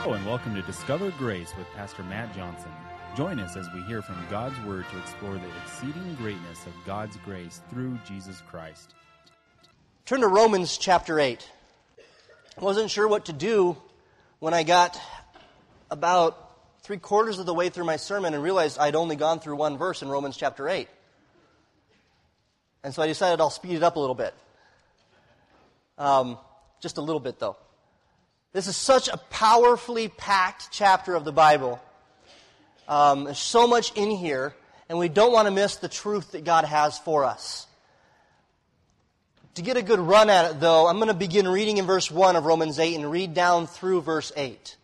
Hello and welcome to Discover Grace with Pastor Matt Johnson. Join us as we hear from God's Word to explore the exceeding greatness of God's grace through Jesus Christ. Turn to Romans chapter 8. I wasn't sure what to do when I got about 3/4 of the way through my sermon and realized I'd only gone through one verse in Romans chapter 8. And so I decided I'll speed it up a little bit. Just a little bit, though. This is such a powerfully packed chapter of the Bible. There's so much in here, and we don't want to miss the truth that God has for us. To get a good run at it, though, I'm going to begin reading in verse 1 of Romans 8 and read down through verse 8.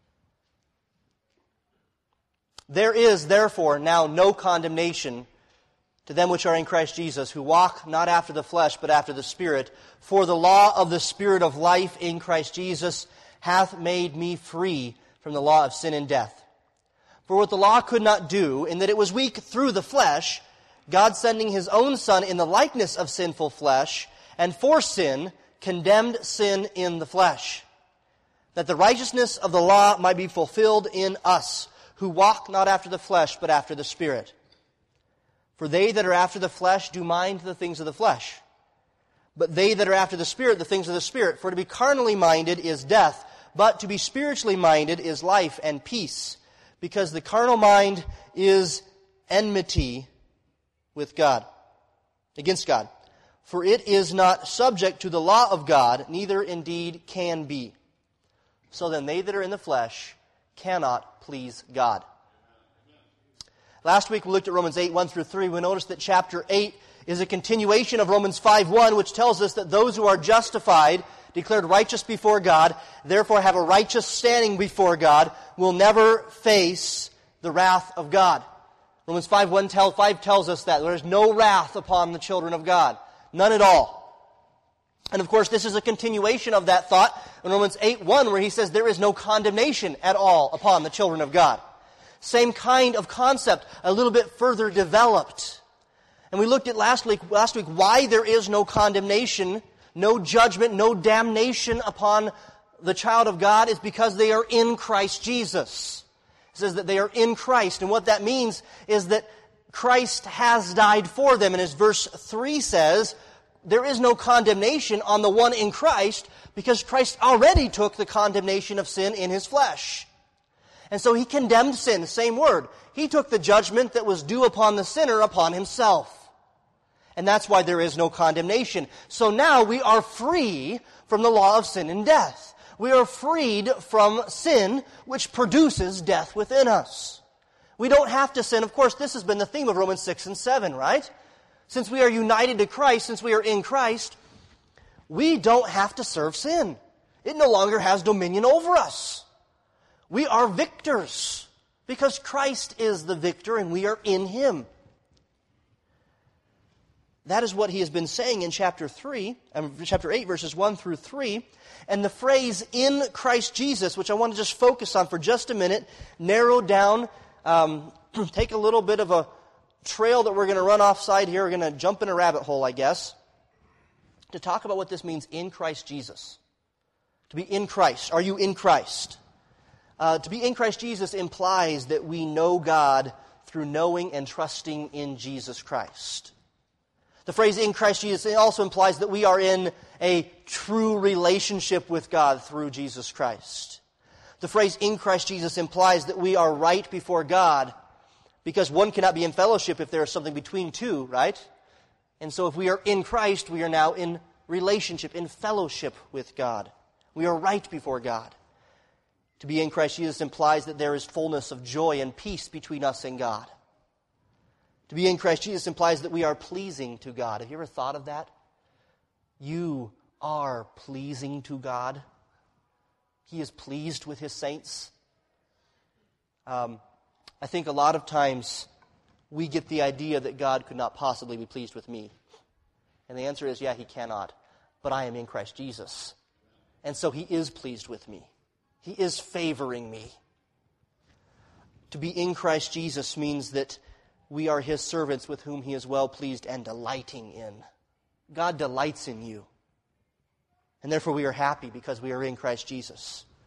There is, therefore, now no condemnation to them which are in Christ Jesus, who walk not after the flesh, but after the Spirit. For the law of the Spirit of life in Christ Jesus hath made me free from the law of sin and death. For what the law could not do, in that it was weak through the flesh, God sending His own Son in the likeness of sinful flesh, and for sin, condemned sin in the flesh, that the righteousness of the law might be fulfilled in us, who walk not after the flesh, but after the Spirit. For they that are after the flesh do mind the things of the flesh, but they that are after the Spirit, the things of the Spirit. For to be carnally minded is death, but to be spiritually minded is life and peace, because the carnal mind is enmity with God, against God. For it is not subject to the law of God, neither indeed can be. So then they that are in the flesh cannot please God. Last week we looked at Romans 8, 1 through 3. We noticed that chapter 8 is a continuation of Romans 5, 1, which tells us that those who are justified, declared righteous before God, therefore have a righteous standing before God, will never face the wrath of God. Romans 5, 5 tells us that there is no wrath upon the children of God. None at all. And of course, this is a continuation of that thought in Romans 8, 1, where he says there is no condemnation at all upon the children of God. Same kind of concept, a little bit further developed. And we looked at last week why there is no condemnation, no judgment, no damnation upon the child of God is because they are in Christ Jesus. It says that they are in Christ. And what that means is that Christ has died for them. And as verse 3 says, there is no condemnation on the one in Christ because Christ already took the condemnation of sin in His flesh. And so He condemned sin, the same word. He took the judgment that was due upon the sinner upon Himself. And that's why there is no condemnation. So now we are free from the law of sin and death. We are freed from sin, which produces death within us. We don't have to sin. Of course, this has been the theme of Romans 6 and 7, right? Since we are united to Christ, since we are in Christ, we don't have to serve sin. It no longer has dominion over us. We are victors because Christ is the victor and we are in Him. That is what he has been saying in chapter 8, verses 1 through 3. And the phrase, in Christ Jesus, which I want to just focus on for just a minute, narrow down, take a little bit of a trail that we're going to run offside here. We're going to jump in a rabbit hole, I guess, to talk about what this means in Christ Jesus. To be in Christ. Are you in Christ? To be in Christ Jesus implies that we know God through knowing and trusting in Jesus Christ. The phrase in Christ Jesus also implies that we are in a true relationship with God through Jesus Christ. The phrase in Christ Jesus implies that we are right before God because one cannot be in fellowship if there is something between two, right? And so if we are in Christ, we are now in relationship, in fellowship with God. We are right before God. To be in Christ Jesus implies that there is fullness of joy and peace between us and God. To be in Christ Jesus implies that we are pleasing to God. Have you ever thought of that? You are pleasing to God. He is pleased with His saints. I think a lot of times we get the idea that God could not possibly be pleased with me. And the answer is, yeah, He cannot. But I am in Christ Jesus. And so He is pleased with me. He is favoring me. To be in Christ Jesus means that we are His servants with whom He is well pleased and delighting in. God delights in you. And therefore we are happy because we are in Christ Jesus.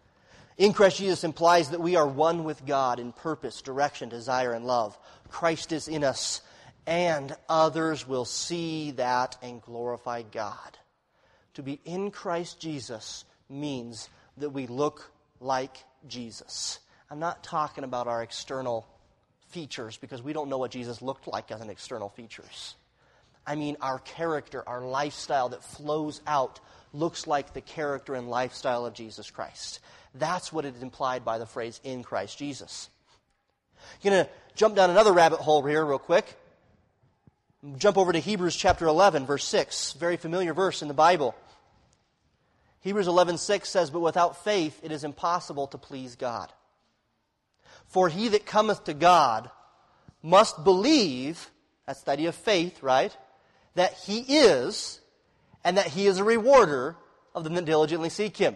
In Christ Jesus implies that we are one with God in purpose, direction, desire, and love. Christ is in us, and others will see that and glorify God. To be in Christ Jesus means that we look like Jesus. I'm not talking about our external features, because we don't know what Jesus looked like as an external features. I mean our character, our lifestyle that flows out looks like the character and lifestyle of Jesus Christ. That's what is implied by the phrase, in Christ Jesus. I'm going to jump down another rabbit hole here real quick. Jump over to Hebrews chapter 11, verse 6. Very familiar verse in the Bible. Hebrews 11:6 says, "But without faith it is impossible to please God. For he that cometh to God must believe," that's the idea of faith, right? "That he is, and that he is a rewarder of them that diligently seek him."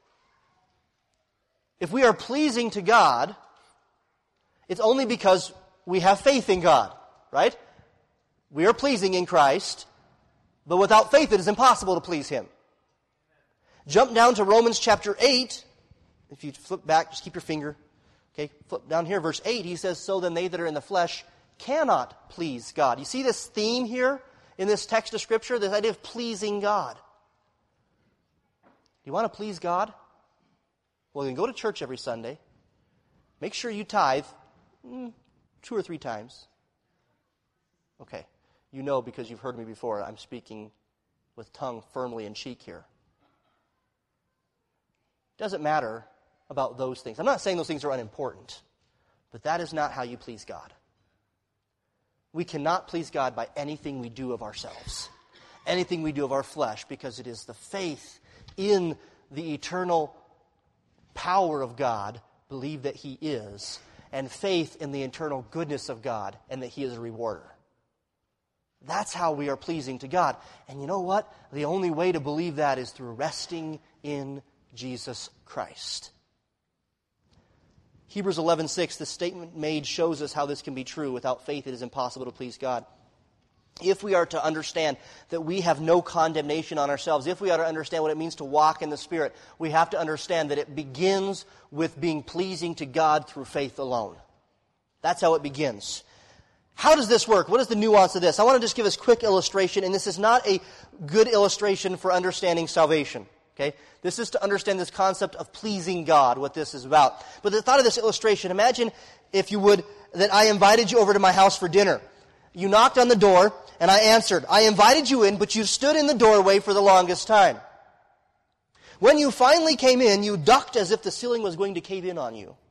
If we are pleasing to God, it's only because we have faith in God, right? We are pleasing in Christ, but without faith it is impossible to please him. Jump down to Romans chapter 8. If you flip back, just keep your finger. Okay, flip down here, verse 8. He says, "So then they that are in the flesh cannot please God." You see this theme here in this text of Scripture? This idea of pleasing God. Do you want to please God? Well, then go to church every Sunday. Make sure you tithe 2 or 3 times. Okay, you know because you've heard me before, I'm speaking with tongue firmly in cheek here. Doesn't matter about those things. I'm not saying those things are unimportant, but that is not how you please God. We cannot please God by anything we do of ourselves, anything we do of our flesh, because it is the faith in the eternal power of God, believe that he is, and faith in the eternal goodness of God and that he is a rewarder. That's how we are pleasing to God. And you know what? The only way to believe that is through resting in Jesus Christ. Hebrews 11:6, the statement made shows us how this can be true. Without faith, it is impossible to please God. If we are to understand that we have no condemnation on ourselves, if we are to understand what it means to walk in the Spirit, we have to understand that it begins with being pleasing to God through faith alone. That's how it begins. How does this work? What is the nuance of this? I want to just give us a quick illustration, and this is not a good illustration for understanding salvation. Okay? This is to understand this concept of pleasing God, what this is about. But the thought of this illustration, imagine, if you would, that I invited you over to my house for dinner. You knocked on the door, and I answered. I invited you in, but you stood in the doorway for the longest time. When you finally came in, you ducked as if the ceiling was going to cave in on you.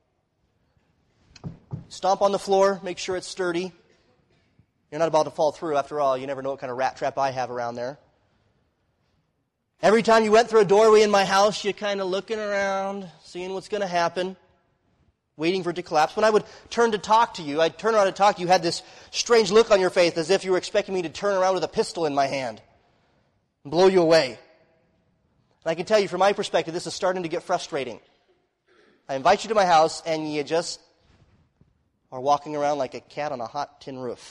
Stomp on the floor, make sure it's sturdy. You're not about to fall through. After all, you never know what kind of rat trap I have around there. Every time you went through a doorway in my house, you're kind of looking around, seeing what's going to happen, waiting for it to collapse. When I would turn to talk to you, I'd turn around to talk to you, you had this strange look on your face as if you were expecting me to turn around with a pistol in my hand and blow you away. And I can tell you, from my perspective, this is starting to get frustrating. I invite you to my house, and you just are walking around like a cat on a hot tin roof.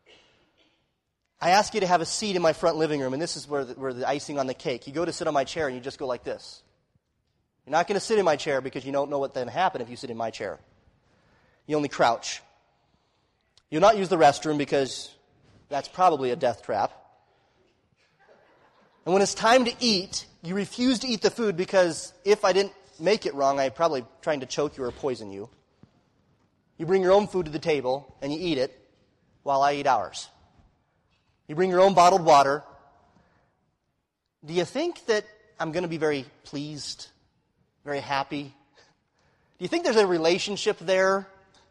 I ask you to have a seat in my front living room, and this is where the icing on the cake. You go to sit on my chair, and you just go like this. You're not going to sit in my chair because you don't know what's going to happen if you sit in my chair. You only crouch. You'll not use the restroom because that's probably a death trap. And when it's time to eat, you refuse to eat the food because if I didn't make it wrong, I'd probably trying to choke you or poison you. You bring your own food to the table, and you eat it while I eat ours. You bring your own bottled water. Do you think that I'm going to be very pleased, very happy? Do you think there's a relationship there?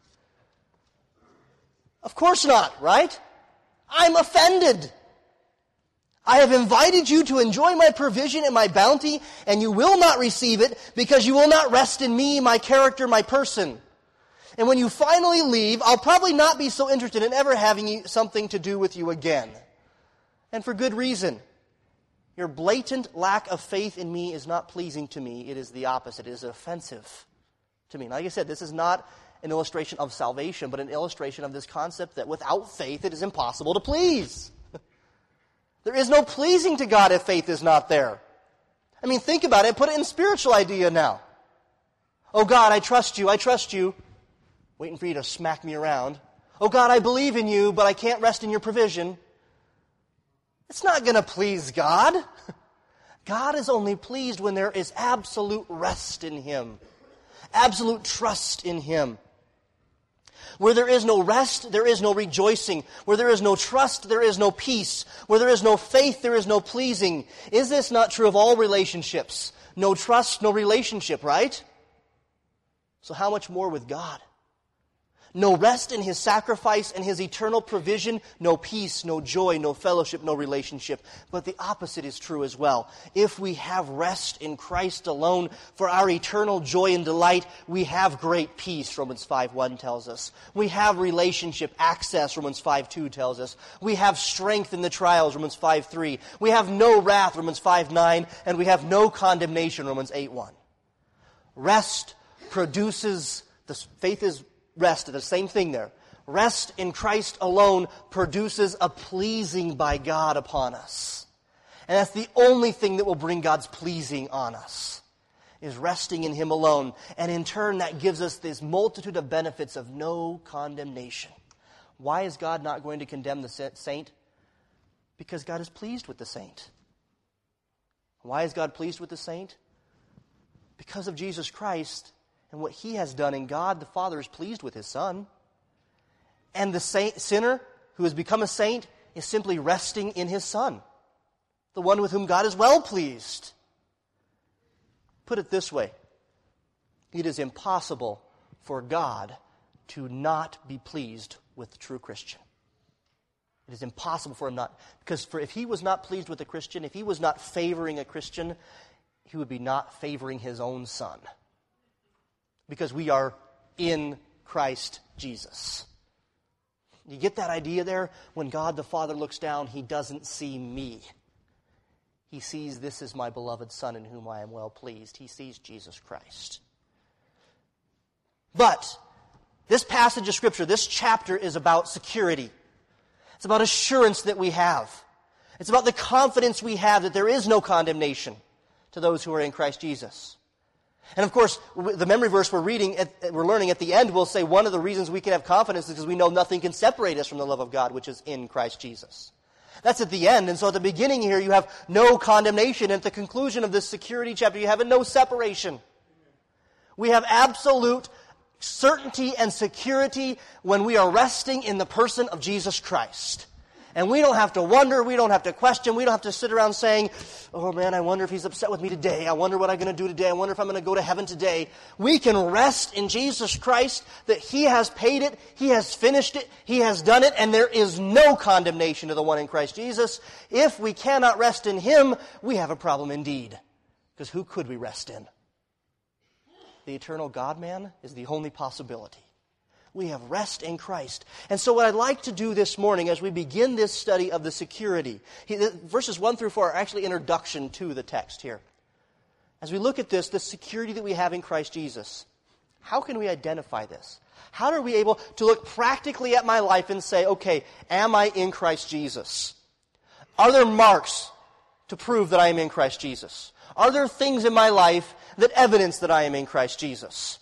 Of course not, right? I'm offended. I have invited you to enjoy my provision and my bounty, and you will not receive it because you will not rest in me, my character, my person. And when you finally leave, I'll probably not be so interested in ever having something to do with you again. And for good reason. Your blatant lack of faith in me is not pleasing to me. It is the opposite. It is offensive to me. Like I said, this is not an illustration of salvation, but an illustration of this concept that without faith it is impossible to please. There is no pleasing to God if faith is not there. I mean, think about it. Put it in spiritual idea now. Oh God, I trust you, waiting for you to smack me around. Oh God, I believe in you, but I can't rest in your provision. It's not going to please God. God is only pleased when there is absolute rest in Him, absolute trust in Him. Where there is no rest, there is no rejoicing. Where there is no trust, there is no peace. Where there is no faith, there is no pleasing. Is this not true of all relationships? No trust, no relationship, right? So how much more with God? No rest in His sacrifice and His eternal provision, no peace, no joy, no fellowship, no relationship. But the opposite is true as well. If we have rest in Christ alone for our eternal joy and delight, we have great peace, Romans 5:1 tells us. We have relationship access, Romans 5:2 tells us. We have strength in the trials, Romans 5:3. We have no wrath, Romans 5:9. And we have no condemnation, Romans 8:1. Rest produces, faith is rest, the same thing there. Rest in Christ alone produces a pleasing by God upon us. And that's the only thing that will bring God's pleasing on us, is resting in Him alone. And in turn, that gives us this multitude of benefits of no condemnation. Why is God not going to condemn the saint? Because God is pleased with the saint. Why is God pleased with the saint? Because of Jesus Christ and what He has done, and God the Father is pleased with His Son. And the sinner who has become a saint is simply resting in his Son, the one with whom God is well pleased. Put it this way: it is impossible for God to not be pleased with the true Christian. It is impossible for Him not, because if He was not pleased with a Christian, if He was not favoring a Christian, He would be not favoring His own Son. Because we are in Christ Jesus. You get that idea there? When God the Father looks down, He doesn't see me. He sees, this is my beloved Son in whom I am well pleased. He sees Jesus Christ. But this passage of Scripture, this chapter, is about security. It's about assurance that we have. It's about the confidence we have that there is no condemnation to those who are in Christ Jesus. And of course, the memory verse we're learning at the end will say one of the reasons we can have confidence is because we know nothing can separate us from the love of God, which is in Christ Jesus. That's at the end. And so at the beginning here, you have no condemnation. And at the conclusion of this security chapter, you have a no separation. We have absolute certainty and security when we are resting in the person of Jesus Christ. And we don't have to wonder, we don't have to question, we don't have to sit around saying, oh man, I wonder if He's upset with me today. I wonder what I'm going to do today. I wonder if I'm going to go to heaven today. We can rest in Jesus Christ that He has paid it, He has finished it, He has done it, and there is no condemnation to the one in Christ Jesus. If we cannot rest in Him, we have a problem indeed. Because who could we rest in? The eternal God-man is the only possibility. We have rest in Christ. And so what I'd like to do this morning as we begin this study of the security, verses 1 through 4 are actually introduction to the text here. As we look at this, the security that we have in Christ Jesus, how can we identify this? How are we able to look practically at my life and say, okay, am I in Christ Jesus? Are there marks to prove that I am in Christ Jesus? Are there things in my life that evidence that I am in Christ Jesus?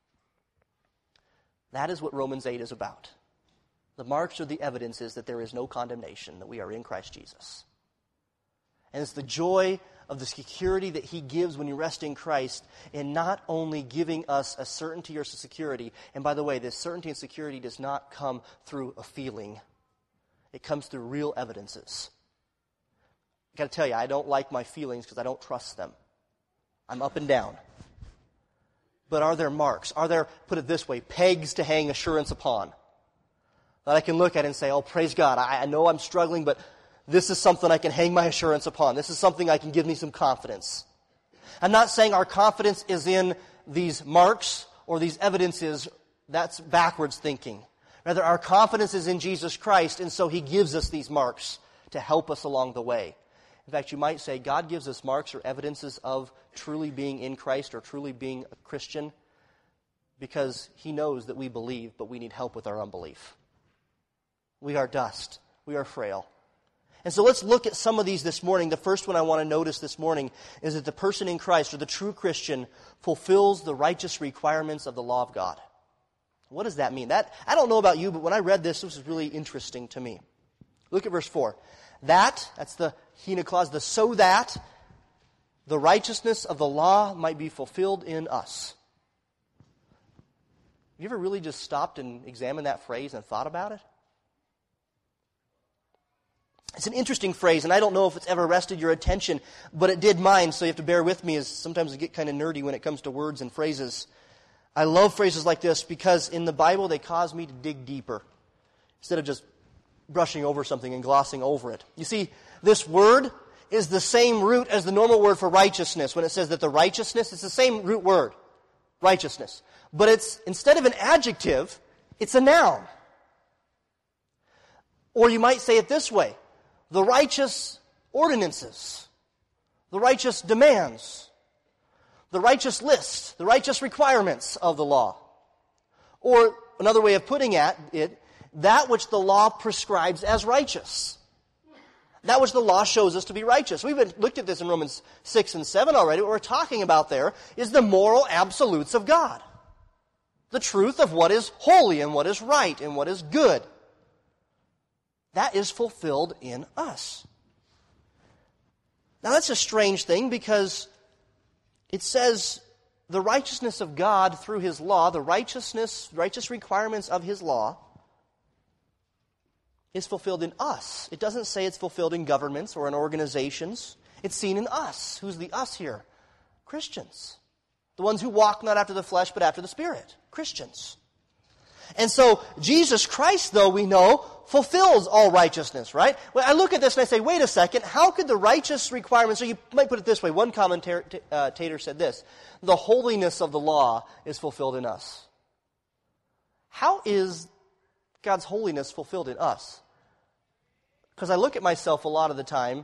That is what Romans 8 is about. The marks or the evidence is that there is no condemnation, that we are in Christ Jesus. And it's the joy of the security that He gives when you rest in Christ in not only giving us a certainty or security, and by the way, this certainty and security does not come through a feeling. It comes through real evidences. I've got to tell you, I don't like my feelings because I don't trust them. I'm up and down. But are there marks? Are there, put it this way, pegs to hang assurance upon? That I can look at and say, oh, praise God, I know I'm struggling, but this is something I can hang my assurance upon. This is something I can give me some confidence. I'm not saying our confidence is in these marks or these evidences. That's backwards thinking. Rather, our confidence is in Jesus Christ, and so He gives us these marks to help us along the way. In fact, you might say God gives us marks or evidences of truly being in Christ or truly being a Christian because He knows that we believe, but we need help with our unbelief. We are dust. We are frail. And so let's look at some of these this morning. The first one I want to notice this morning is that the person in Christ, or the true Christian, fulfills the righteous requirements of the law of God. What does that mean? I don't know about you, but when I read this was really interesting to me. Look at verse 4. That's the hina clause, the so that the righteousness of the law might be fulfilled in us. Have you ever really just stopped and examined that phrase and thought about it? It's an interesting phrase, and I don't know if it's ever arrested your attention, but it did mine, so you have to bear with me, as sometimes I get kind of nerdy when it comes to words and phrases. I love phrases like this because in the Bible they cause me to dig deeper instead of just brushing over something and glossing over it. You see, this word is the same root as the normal word for righteousness. When it says that the righteousness, it's the same root word, righteousness. But it's, instead of an adjective, it's a noun. Or you might say it this way: the righteous ordinances, the righteous demands, the righteous list, the righteous requirements of the law. Or another way of putting it, that which the law prescribes as righteous. That which the law shows us to be righteous. We've looked at this in Romans 6 and 7 already. What we're talking about there is the moral absolutes of God. The truth of what is holy and what is right and what is good. That is fulfilled in us. Now that's a strange thing because it says the righteousness of God through His law, the righteous requirements of His law, is fulfilled in us. It doesn't say it's fulfilled in governments or in organizations. It's seen in us. Who's the us here? Christians. The ones who walk not after the flesh but after the Spirit. Christians. And so Jesus Christ, though, we know, fulfills all righteousness, right? Well, I look at this and I say, wait a second, how could the righteous requirements, or you might put it this way, one commentator said this: the holiness of the law is fulfilled in us. How is God's holiness fulfilled in us? Because I look at myself a lot of the time,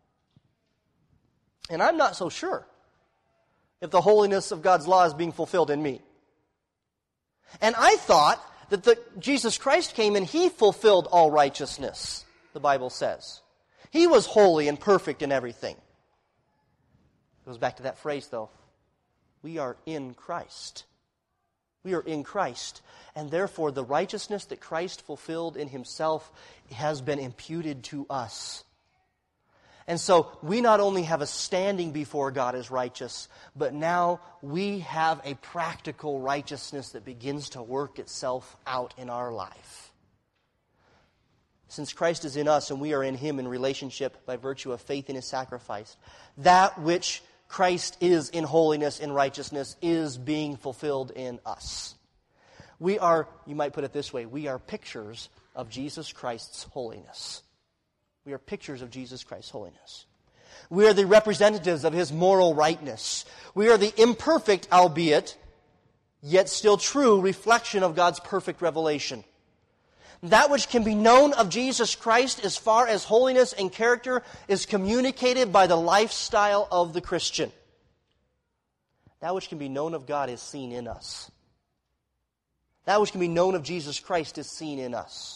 and I'm not so sure if the holiness of God's law is being fulfilled in me. And I thought that Jesus Christ came and He fulfilled all righteousness, the Bible says. He was holy and perfect in everything. It goes back to that phrase, though. We are in Christ. We are in Christ. And therefore, the righteousness that Christ fulfilled in Himself has been imputed to us. And so, we not only have a standing before God as righteous, but now we have a practical righteousness that begins to work itself out in our life. Since Christ is in us and we are in Him in relationship by virtue of faith in His sacrifice, that which Christ is in holiness and righteousness is being fulfilled in us. We are, you might put it this way, we are pictures of Jesus Christ's holiness. We are pictures of Jesus Christ's holiness. We are the representatives of His moral rightness. We are the imperfect, albeit, yet still true reflection of God's perfect revelation. That which can be known of Jesus Christ as far as holiness and character is communicated by the lifestyle of the Christian. That which can be known of God is seen in us. That which can be known of Jesus Christ is seen in us.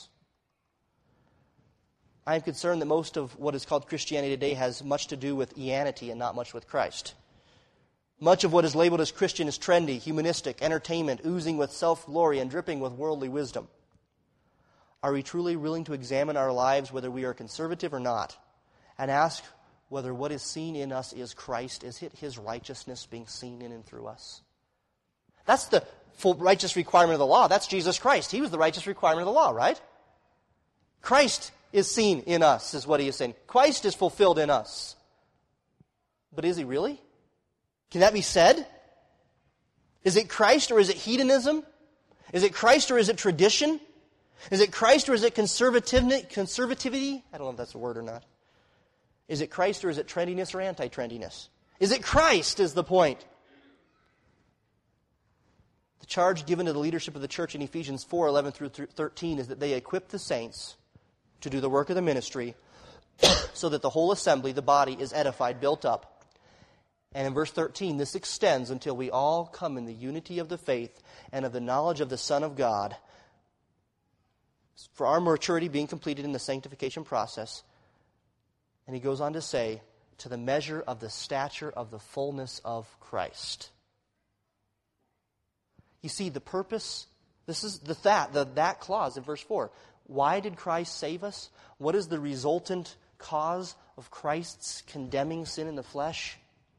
I am concerned that most of what is called Christianity today has much to do with Ianity and not much with Christ. Much of what is labeled as Christian is trendy, humanistic, entertainment, oozing with self-glory and dripping with worldly wisdom. Are we truly willing to examine our lives, whether we are conservative or not, and ask whether what is seen in us is Christ? Is it His righteousness being seen in and through us? That's the full righteous requirement of the law. That's Jesus Christ. He was the righteous requirement of the law, right? Christ is seen in us, is what He is saying. Christ is fulfilled in us. But is He really? Can that be said? Is it Christ or is it hedonism? Is it Christ or is it tradition? Is it Christ or is it conservativity? I don't know if that's a word or not. Is it Christ or is it trendiness or anti-trendiness? Is it Christ is the point? The charge given to the leadership of the church in Ephesians 4:11 through 13 is that they equip the saints to do the work of the ministry so that the whole assembly, the body, is edified, built up. And in verse 13, this extends until we all come in the unity of the faith and of the knowledge of the Son of God, for our maturity being completed in the sanctification process, And he goes on to say, to the measure of the stature of the fullness of Christ. You see, the purpose, this is that clause in verse 4. Why did Christ save us? What is the resultant cause of Christ's condemning sin in the flesh?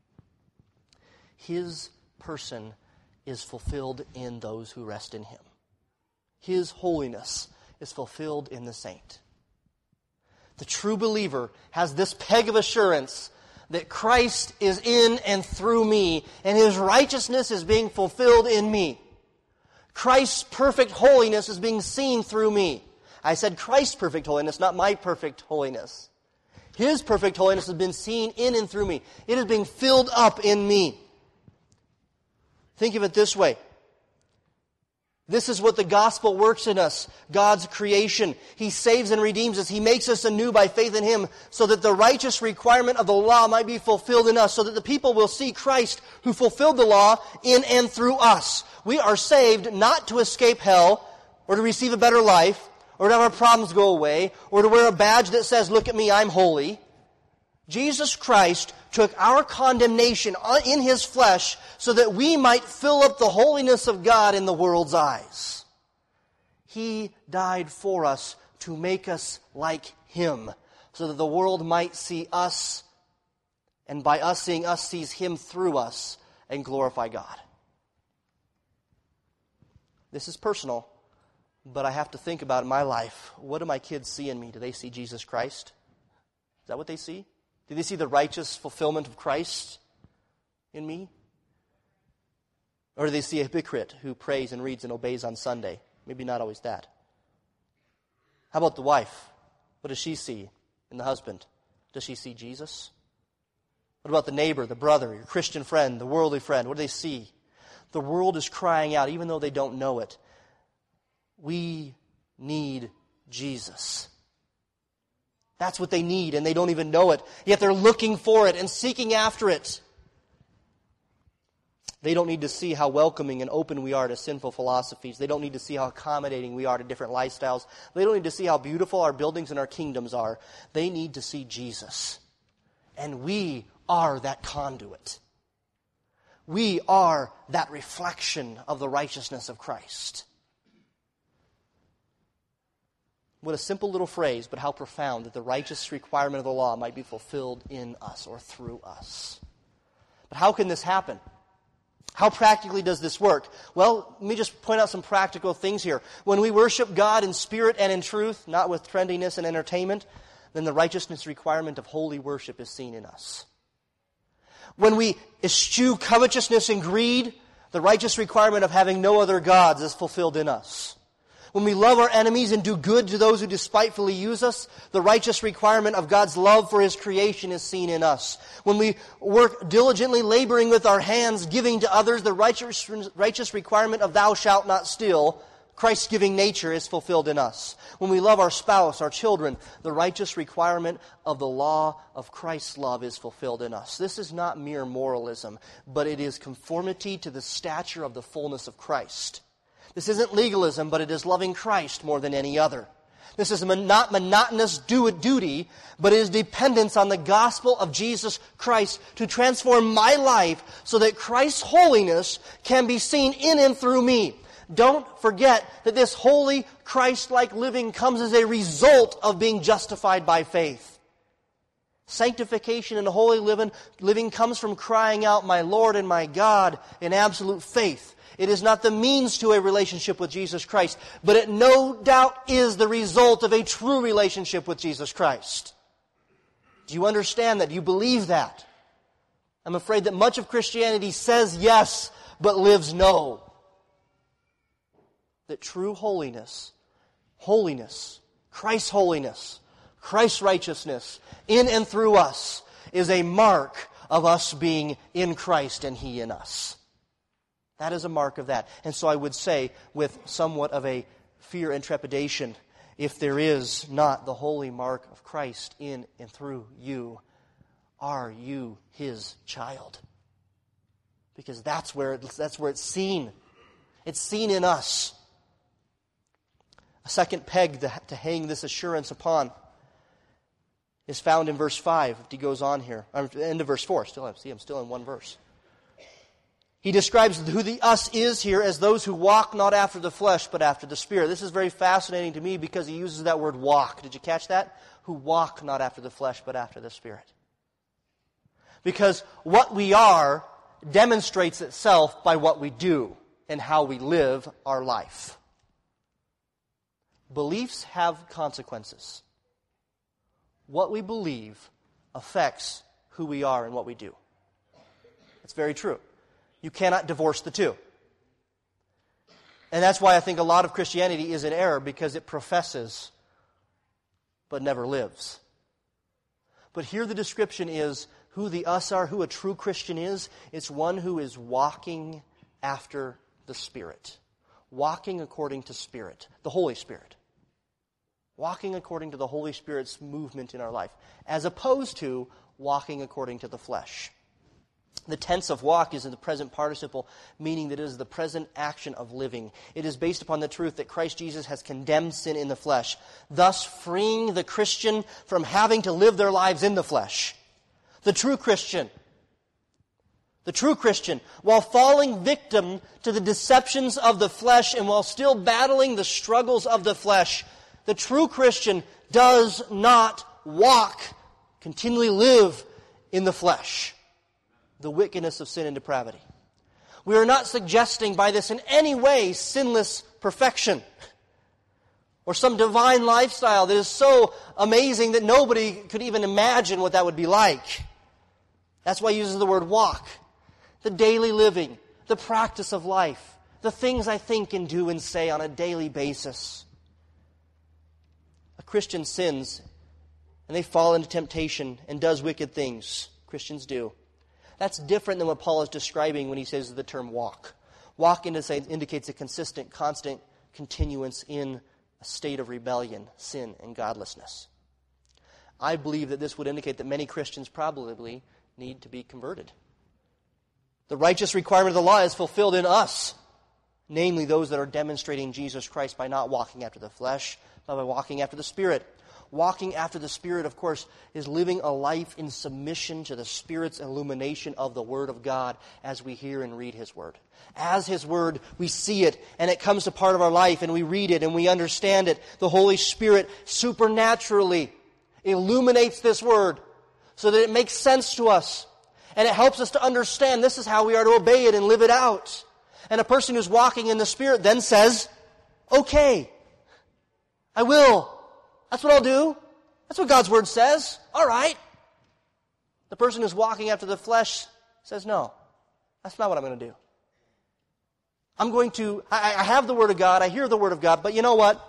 His person is fulfilled in those who rest in Him. His holiness is fulfilled in the saint. The true believer has this peg of assurance that Christ is in and through me, and His righteousness is being fulfilled in me. Christ's perfect holiness is being seen through me. I said Christ's perfect holiness, not my perfect holiness. His perfect holiness has been seen in and through me. It is being filled up in me. Think of it this way. This is what the gospel works in us, God's creation. He saves and redeems us. He makes us anew by faith in Him so that the righteous requirement of the law might be fulfilled in us, so that the people will see Christ who fulfilled the law in and through us. We are saved not to escape hell or to receive a better life or to have our problems go away or to wear a badge that says, "Look at me, I'm holy." Jesus Christ took our condemnation in His flesh so that we might fill up the holiness of God in the world's eyes. He died for us to make us like Him, so that the world might see us, and by us seeing us, sees Him through us and glorify God. This is personal, but I have to think about in my life, what do my kids see in me? Do they see Jesus Christ? Is that what they see? Do they see the righteous fulfillment of Christ in me? Or do they see a hypocrite who prays and reads and obeys on Sunday? Maybe not always that. How about the wife? What does she see in the husband? Does she see Jesus? What about the neighbor, the brother, your Christian friend, the worldly friend? What do they see? The world is crying out, even though they don't know it. We need Jesus. That's what they need, and they don't even know it. Yet they're looking for it and seeking after it. They don't need to see how welcoming and open we are to sinful philosophies. They don't need to see how accommodating we are to different lifestyles. They don't need to see how beautiful our buildings and our kingdoms are. They need to see Jesus. And we are that conduit. We are that reflection of the righteousness of Christ. What a simple little phrase, but how profound, that the righteous requirement of the law might be fulfilled in us or through us. But how can this happen? How practically does this work? Well, let me just point out some practical things here. When we worship God in spirit and in truth, not with trendiness and entertainment, then the righteousness requirement of holy worship is seen in us. When we eschew covetousness and greed, the righteous requirement of having no other gods is fulfilled in us. When we love our enemies and do good to those who despitefully use us, the righteous requirement of God's love for His creation is seen in us. When we work diligently, laboring with our hands, giving to others, the righteous requirement of thou shalt not steal, Christ's giving nature, is fulfilled in us. When we love our spouse, our children, the righteous requirement of the law of Christ's love is fulfilled in us. This is not mere moralism, but it is conformity to the stature of the fullness of Christ. This isn't legalism, but it is loving Christ more than any other. This is not monotonous duty, but it is dependence on the gospel of Jesus Christ to transform my life so that Christ's holiness can be seen in and through me. Don't forget that this holy, Christ-like living comes as a result of being justified by faith. Sanctification and holy living comes from crying out, "My Lord and my God," in absolute faith. It is not the means to a relationship with Jesus Christ, but it no doubt is the result of a true relationship with Jesus Christ. Do you understand that? Do you believe that? I'm afraid that much of Christianity says yes, but lives no. That true holiness, Christ's righteousness, in and through us, is a mark of us being in Christ and He in us. That is a mark of that. And so I would say, with somewhat of a fear and trepidation, if there is not the holy mark of Christ in and through you, are you His child? Because that's where it's seen. It's seen in us. A second peg to hang this assurance upon is found in verse 5. He goes on here. End of verse 4. I'm still in one verse. He describes who the us is here as those who walk not after the flesh, but after the Spirit. This is very fascinating to me because he uses that word walk. Did you catch that? Who walk not after the flesh, but after the Spirit. Because what we are demonstrates itself by what we do and how we live our life. Beliefs have consequences. What we believe affects who we are and what we do. It's very true. You cannot divorce the two. And that's why I think a lot of Christianity is in error, because it professes but never lives. But here the description is who the us are, who a true Christian is. It's one who is walking after the Spirit. Walking according to Spirit, the Holy Spirit. Walking according to the Holy Spirit's movement in our life, as opposed to walking according to the flesh. The tense of walk is in the present participle, meaning that it is the present action of living. It is based upon the truth that Christ Jesus has condemned sin in the flesh, thus freeing the Christian from having to live their lives in the flesh. The true Christian, while falling victim to the deceptions of the flesh and while still battling the struggles of the flesh, the true Christian does not walk, continually live in the flesh. The wickedness of sin and depravity. We are not suggesting by this in any way sinless perfection or some divine lifestyle that is so amazing that nobody could even imagine what that would be like. That's why he uses the word walk. The daily living, the practice of life, the things I think and do and say on a daily basis. A Christian sins and they fall into temptation and does wicked things. Christians do. That's different than what Paul is describing when he says the term walk. Walk indicates a consistent, constant continuance in a state of rebellion, sin, and godlessness. I believe that this would indicate that many Christians probably need to be converted. The righteous requirement of the law is fulfilled in us, namely those that are demonstrating Jesus Christ by not walking after the flesh, but by walking after the Spirit. Walking after the Spirit, of course, is living a life in submission to the Spirit's illumination of the Word of God as we hear and read His Word. As His Word, we see it, and it comes to part of our life, and we read it, and we understand it. The Holy Spirit supernaturally illuminates this Word so that it makes sense to us, and it helps us to understand this is how we are to obey it and live it out. And a person who's walking in the Spirit then says, okay, I will. That's what I'll do. That's what God's Word says. All right. The person who's walking after the flesh says, no, that's not what I'm going to do. I have the Word of God, I hear the Word of God, but you know what?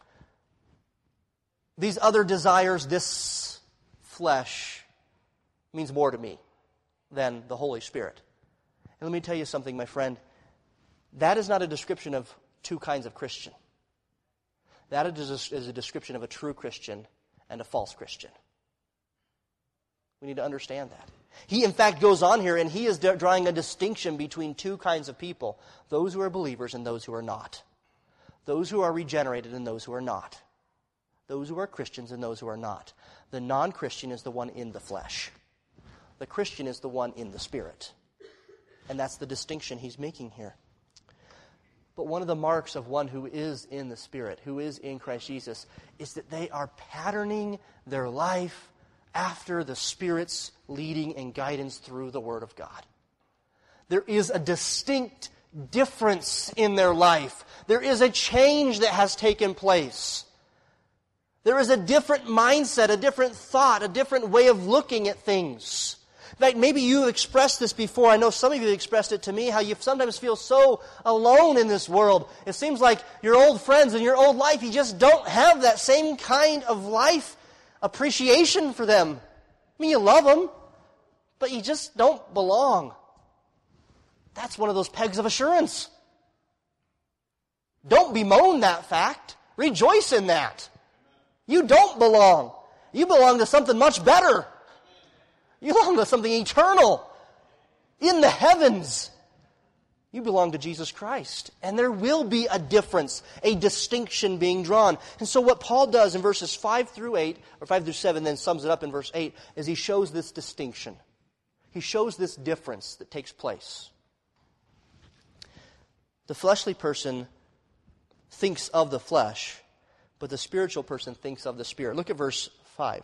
These other desires, this flesh, means more to me than the Holy Spirit. And let me tell you something, my friend. That is not a description of two kinds of Christian. That is a description of a true Christian and a false Christian. We need to understand that. He, in fact, goes on here and he is drawing a distinction between two kinds of people. Those who are believers and those who are not. Those who are regenerated and those who are not. Those who are Christians and those who are not. The non-Christian is the one in the flesh. The Christian is the one in the Spirit. And that's the distinction he's making here. But one of the marks of one who is in the Spirit, who is in Christ Jesus, is that they are patterning their life after the Spirit's leading and guidance through the Word of God. There is a distinct difference in their life. There is a change that has taken place. There is a different mindset, a different thought, a different way of looking at things. In fact, maybe you've expressed this before. I know some of you have expressed it to me, how you sometimes feel so alone in this world. It seems like your old friends and your old life, you just don't have that same kind of life appreciation for them. I mean, you love them, but you just don't belong. That's one of those pegs of assurance. Don't bemoan that fact. Rejoice in that. You don't belong. You belong to something much better. You belong to something eternal, in the heavens. You belong to Jesus Christ. And there will be a difference, a distinction being drawn. And so what Paul does in verses 5 through 8, or 5 through 7, then sums it up in verse 8, is he shows this distinction. He shows this difference that takes place. The fleshly person thinks of the flesh, but the spiritual person thinks of the Spirit. Look at verse 5.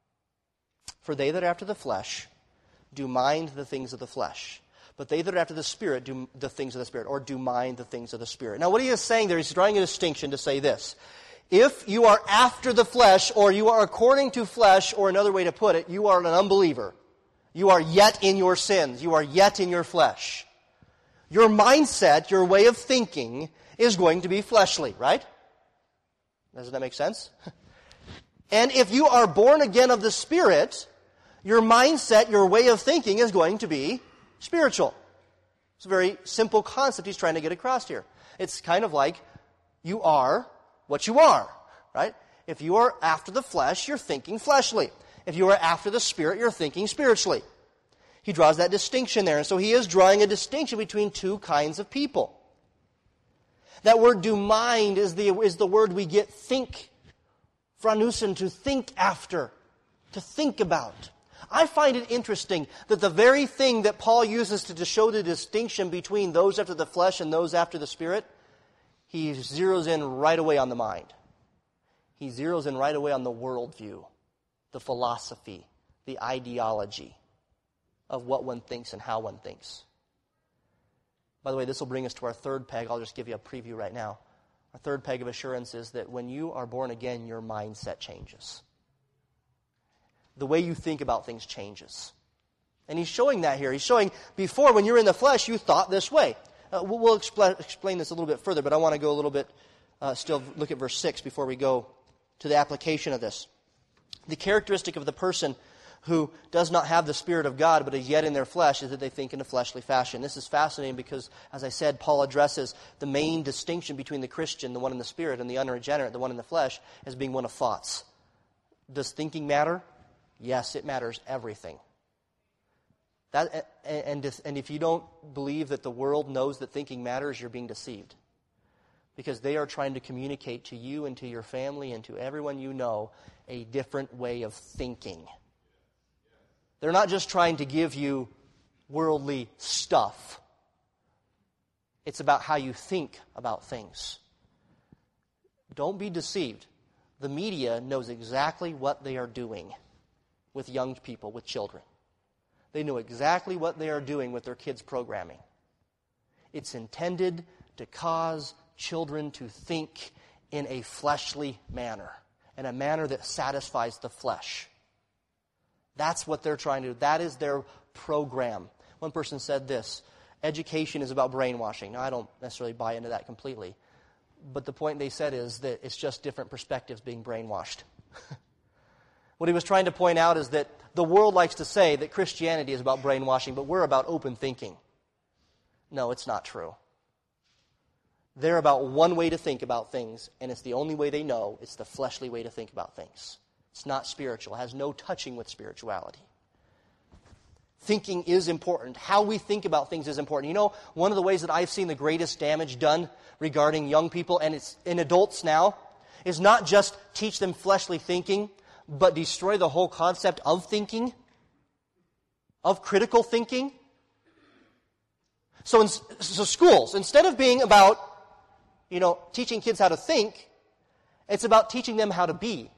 For they that are after the flesh do mind the things of the flesh, but they that are after the Spirit do the things of the Spirit, or do mind the things of the Spirit. Now what he is saying there, he's drawing a distinction to say this. If you are after the flesh, or you are according to flesh, or another way to put it, you are an unbeliever. You are yet in your sins. You are yet in your flesh. Your mindset, your way of thinking, is going to be fleshly, right? Doesn't that make sense? And if you are born again of the Spirit, your mindset, your way of thinking is going to be spiritual. It's a very simple concept he's trying to get across here. It's kind of like you are what you are, right? If you are after the flesh, you're thinking fleshly. If you are after the Spirit, you're thinking spiritually. He draws that distinction there. And so he is drawing a distinction between two kinds of people. That word do mind is the word we get think. Phronusen, to think after, to think about. I find it interesting that the very thing that Paul uses to show the distinction between those after the flesh and those after the Spirit, he zeroes in right away on the mind. He zeroes in right away on the worldview, the philosophy, the ideology of what one thinks and how one thinks. By the way, this will bring us to our third peg. I'll just give you a preview right now. Our third peg of assurance is that when you are born again, your mindset changes. The way you think about things changes. And he's showing that here. He's showing before, when you're in the flesh, you thought this way. We'll explain this a little bit further, but I want to go a little bit, still look at verse 6 before we go to the application of this. The characteristic of the person who does not have the Spirit of God but is yet in their flesh is that they think in a fleshly fashion. This is fascinating because, as I said, Paul addresses the main distinction between the Christian, the one in the Spirit, and the unregenerate, the one in the flesh, as being one of thoughts. Does thinking matter? Yes, it matters everything. And if you don't believe that the world knows that thinking matters, you're being deceived. Because they are trying to communicate to you and to your family and to everyone you know a different way of thinking. They're not just trying to give you worldly stuff. It's about how you think about things. Don't be deceived. The media knows exactly what they are doing with young people, with children. They know exactly what they are doing with their kids' programming. It's intended to cause children to think in a fleshly manner, in a manner that satisfies the flesh. That's what they're trying to do. That is their program. One person said this, education is about brainwashing. Now, I don't necessarily buy into that completely. But the point they said is that it's just different perspectives being brainwashed. What he was trying to point out is that the world likes to say that Christianity is about brainwashing, but we're about open thinking. No, it's not true. They're about one way to think about things, and it's the only way they know. It's the fleshly way to think about things. It's not spiritual. It has no touching with spirituality. Thinking is important. How we think about things is important. You know, one of the ways that I've seen the greatest damage done regarding young people, and it's in adults now, is not just teach them fleshly thinking, but destroy the whole concept of thinking, of critical thinking. So schools, instead of being about, teaching kids how to think, it's about teaching them how to be.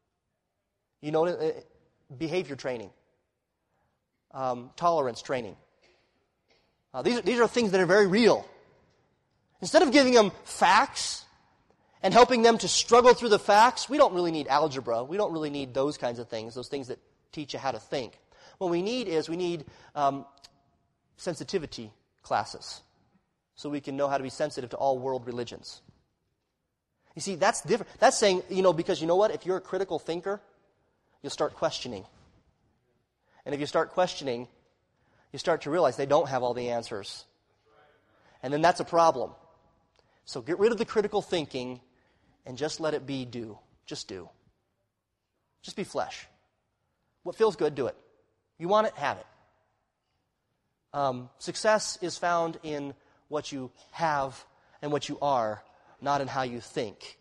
Behavior training, tolerance training. These are things that are very real. Instead of giving them facts and helping them to struggle through the facts, we don't really need algebra. We don't really need those kinds of things, those things that teach you how to think. What we need is sensitivity classes so we can know how to be sensitive to all world religions. You see, that's different. That's saying, because you know what? If you're a critical thinker, you'll start questioning. And if you start questioning, you start to realize they don't have all the answers. And then that's a problem. So get rid of the critical thinking and just let it be do. Just do. Just be flesh. What feels good, do it. You want it, have it. Success is found in what you have and what you are, not in how you think.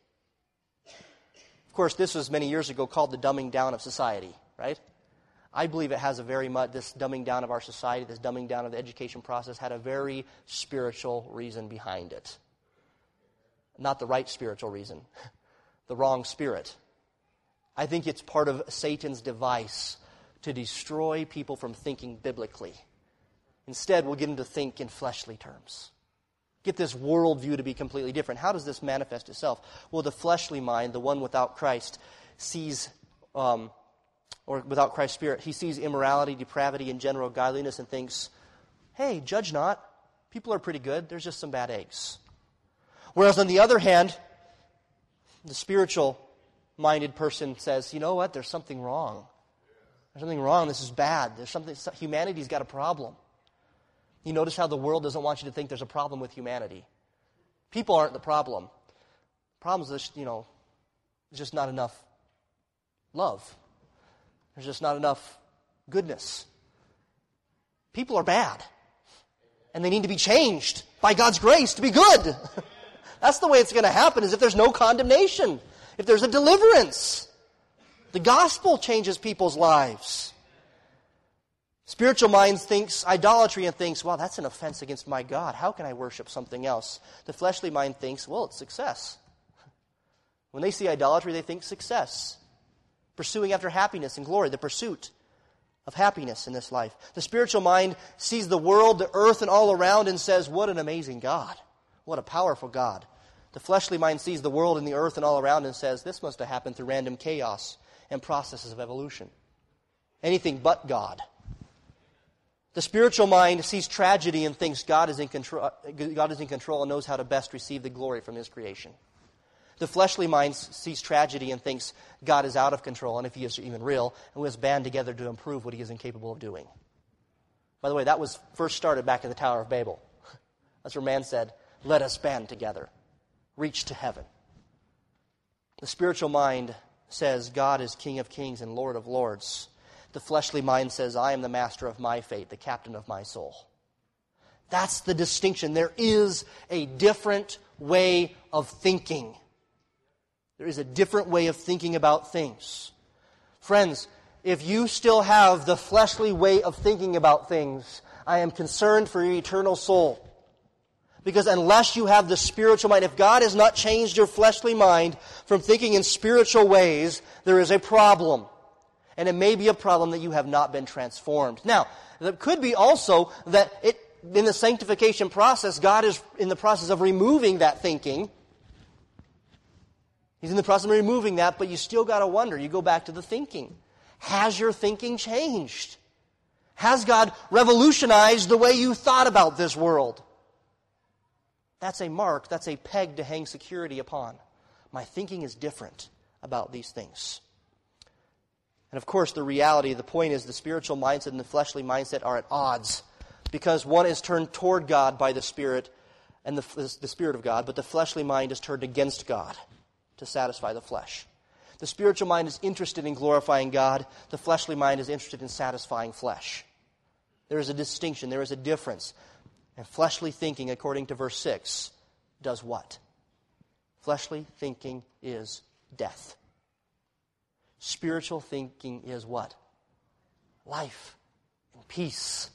Of course, this was many years ago called the dumbing down of society, right? I believe it has a very much, this dumbing down of our society, this dumbing down of the education process had a very spiritual reason behind it. Not the right spiritual reason, the wrong spirit. I think it's part of Satan's device to destroy people from thinking biblically. Instead, we'll get them to think in fleshly terms. Get this worldview to be completely different. How does this manifest itself? Well, the fleshly mind, the one without Christ, sees, or without Christ's Spirit, he sees immorality, depravity, and general godliness and thinks, hey, judge not. People are pretty good. There's just some bad eggs. Whereas on the other hand, the spiritual-minded person says, you know what? There's something wrong. There's something wrong. This is bad. Humanity's got a problem. You notice how the world doesn't want you to think there's a problem with humanity. People aren't the problem. The problem is, there's just not enough love. There's just not enough goodness. People are bad. And they need to be changed by God's grace to be good. That's the way it's going to happen, is if there's no condemnation. If there's a deliverance. The gospel changes people's lives. Spiritual mind thinks idolatry and thinks, wow, that's an offense against my God. How can I worship something else? The fleshly mind thinks, well, it's success. When they see idolatry, they think success. Pursuing after happiness and glory, the pursuit of happiness in this life. The spiritual mind sees the world, the earth, and all around and says, what an amazing God. What a powerful God. The fleshly mind sees the world and the earth and all around and says, this must have happened through random chaos and processes of evolution. Anything but God. The spiritual mind sees tragedy and thinks God is in control and knows how to best receive the glory from His creation. The fleshly mind sees tragedy and thinks God is out of control, and if He is even real, and we must band together to improve what He is incapable of doing. By the way, that was first started back in the Tower of Babel. That's where man said, let us band together, reach to heaven. The spiritual mind says God is King of kings and Lord of lords. The fleshly mind says, I am the master of my fate, the captain of my soul. That's the distinction. There is a different way of thinking. There is a different way of thinking about things. Friends, if you still have the fleshly way of thinking about things, I am concerned for your eternal soul. Because unless you have the spiritual mind, if God has not changed your fleshly mind from thinking in spiritual ways, there is a problem. And it may be a problem that you have not been transformed. Now, it could be also that in the sanctification process, God is in the process of removing that thinking. He's in the process of removing that, but you still got to wonder. You go back to the thinking. Has your thinking changed? Has God revolutionized the way you thought about this world? That's a mark, that's a peg to hang security upon. My thinking is different about these things. And of course, the reality, the point is the spiritual mindset and the fleshly mindset are at odds. Because one is turned toward God by the Spirit and the Spirit of God, but the fleshly mind is turned against God to satisfy the flesh. The spiritual mind is interested in glorifying God. The fleshly mind is interested in satisfying flesh. There is a distinction. There is a difference. And fleshly thinking, according to verse 6, does what? Fleshly thinking is death. Spiritual thinking is what? Life and peace.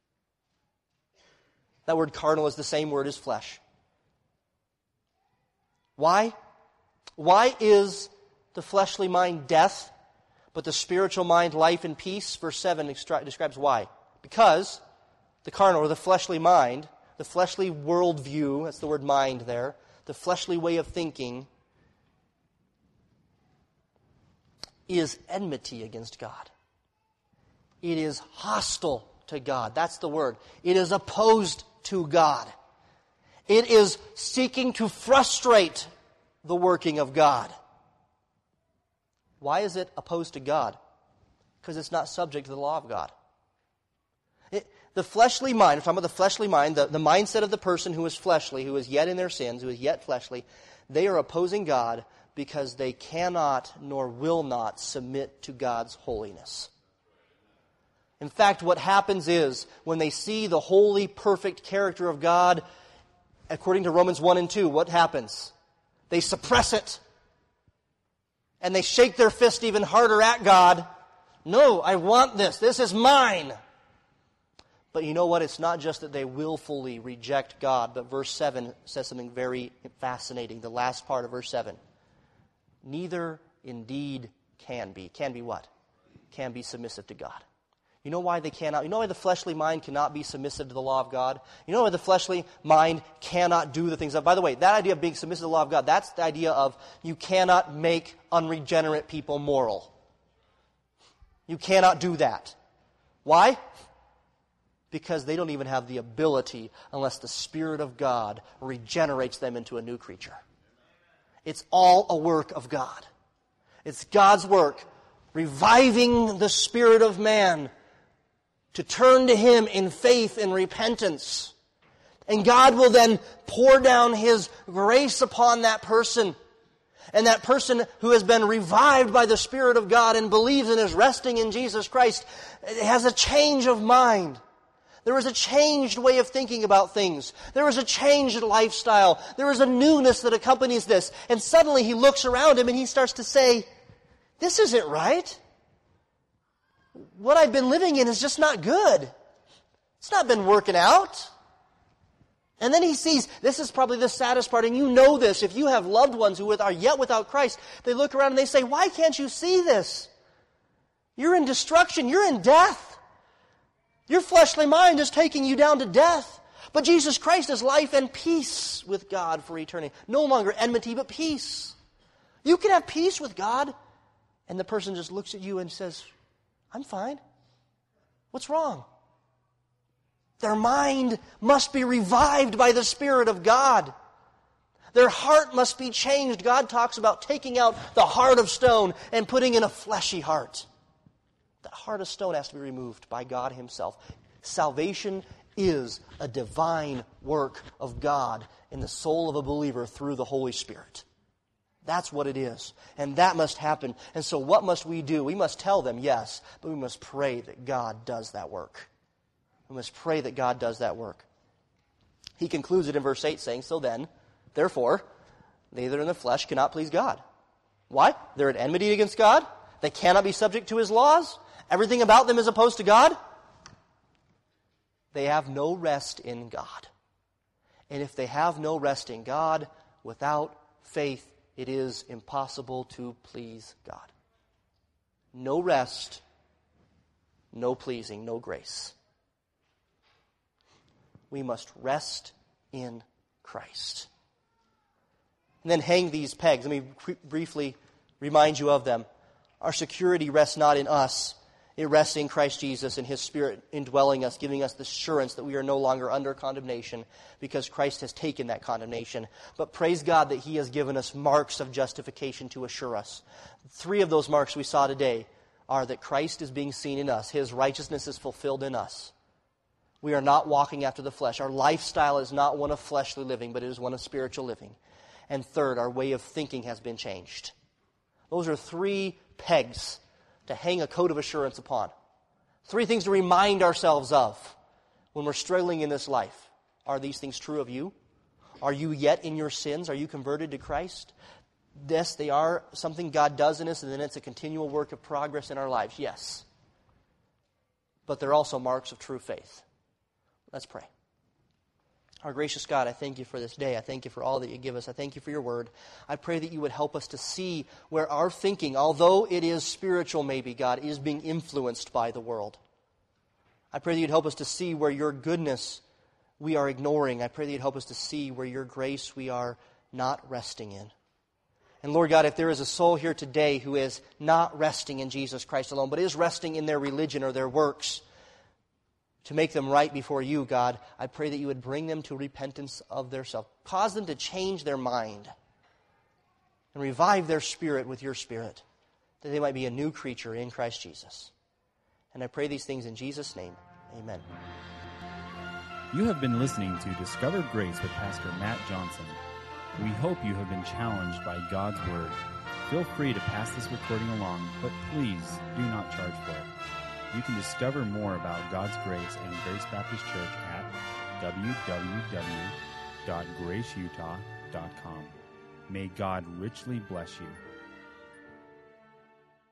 That word carnal is the same word as flesh. Why? Why is the fleshly mind death, but the spiritual mind life and peace? Verse 7 describes why. Because the carnal, or the fleshly mind, the fleshly worldview, that's the word mind there, the fleshly way of thinking, is enmity against God. It is hostile to God. That's the word. It is opposed to God. It is seeking to frustrate the working of God. Why is it opposed to God? Because it's not subject to the law of God. The fleshly mind, we're talking about the fleshly mind, the mindset of the person who is fleshly, who is yet in their sins, who is yet fleshly, they are opposing God because they cannot nor will not submit to God's holiness. In fact, what happens is, when they see the holy, perfect character of God according to Romans 1 and 2, what happens? They suppress it. And they shake their fist even harder at God. No, I want this. This is mine. But you know what? It's not just that they willfully reject God, but verse 7 says something very fascinating. The last part of verse 7. Neither indeed can be. Can be what? Can be submissive to God. You know why they cannot? You know why the fleshly mind cannot be submissive to the law of God? You know why the fleshly mind cannot do the things of... By the way, that idea of being submissive to the law of God, that's the idea of you cannot make unregenerate people moral. You cannot do that. Why? Because they don't even have the ability unless the Spirit of God regenerates them into a new creature. It's all a work of God. It's God's work reviving the spirit of man to turn to Him in faith and repentance. And God will then pour down His grace upon that person. And that person who has been revived by the Spirit of God and believes and is resting in Jesus Christ has a change of mind. There is a changed way of thinking about things. There is a changed lifestyle. There is a newness that accompanies this. And suddenly he looks around him and he starts to say, this isn't right. What I've been living in is just not good. It's not been working out. And then he sees, this is probably the saddest part, and you know this, if you have loved ones who are yet without Christ, they look around and they say, why can't you see this? You're in destruction. You're in death. Your fleshly mind is taking you down to death. But Jesus Christ is life and peace with God for eternity. No longer enmity, but peace. You can have peace with God. And the person just looks at you and says, I'm fine. What's wrong? Their mind must be revived by the Spirit of God. Their heart must be changed. God talks about taking out the heart of stone and putting in a fleshy heart. That heart of stone has to be removed by God Himself. Salvation is a divine work of God in the soul of a believer through the Holy Spirit. That's what it is. And that must happen. And so what must we do? We must tell them, yes, but we must pray that God does that work. We must pray that God does that work. He concludes it in verse 8 saying, so then, therefore, they that are in the flesh cannot please God. Why? They're at enmity against God. They cannot be subject to His laws. Everything about them is opposed to God. They have no rest in God. And if they have no rest in God, without faith, it is impossible to please God. No rest, no pleasing, no grace. We must rest in Christ. And then hang these pegs. Let me briefly remind you of them. Our security rests not in us. It rests in Christ Jesus and His Spirit indwelling us, giving us the assurance that we are no longer under condemnation because Christ has taken that condemnation. But praise God that He has given us marks of justification to assure us. 3 of those marks we saw today are that Christ is being seen in us. His righteousness is fulfilled in us. We are not walking after the flesh. Our lifestyle is not one of fleshly living, but it is one of spiritual living. And third, our way of thinking has been changed. Those are 3 pegs to hang a coat of assurance upon. 3 things to remind ourselves of when we're struggling in this life. Are these things true of you? Are you yet in your sins? Are you converted to Christ? Yes, they are something God does in us, and then it's a continual work of progress in our lives. Yes. But they're also marks of true faith. Let's pray. Our gracious God, I thank you for this day. I thank you for all that you give us. I thank you for your word. I pray that you would help us to see where our thinking, although it is spiritual maybe, God, is being influenced by the world. I pray that you'd help us to see where your goodness we are ignoring. I pray that you'd help us to see where your grace we are not resting in. And Lord God, if there is a soul here today who is not resting in Jesus Christ alone, but is resting in their religion or their works, to make them right before you, God, I pray that you would bring them to repentance of their self. Cause them to change their mind and revive their spirit with your Spirit, that they might be a new creature in Christ Jesus. And I pray these things in Jesus' name. Amen. You have been listening to Discover Grace with Pastor Matt Johnson. We hope you have been challenged by God's Word. Feel free to pass this recording along, but please do not charge for it. You can discover more about God's grace and Grace Baptist Church at www.grace-baptist.org. www.graceutah.com. May God richly bless you.